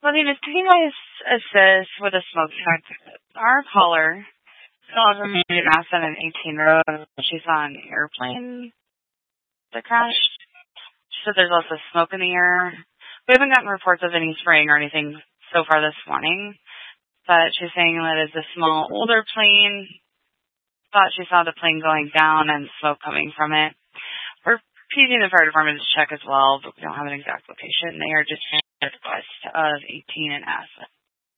Well, the investigators assist with a smoke check. Our caller saw from Madison and 18 Road. She saw an airplane that crashed. She said there's also smoke in the air. We haven't gotten reports of any spraying or anything so far this morning, but she's saying that it's a small, older plane. Thought she saw the plane going down and smoke coming from it. We're paging the fire department to check as well, but we don't have an exact location. They are just west of 18 and Aspen.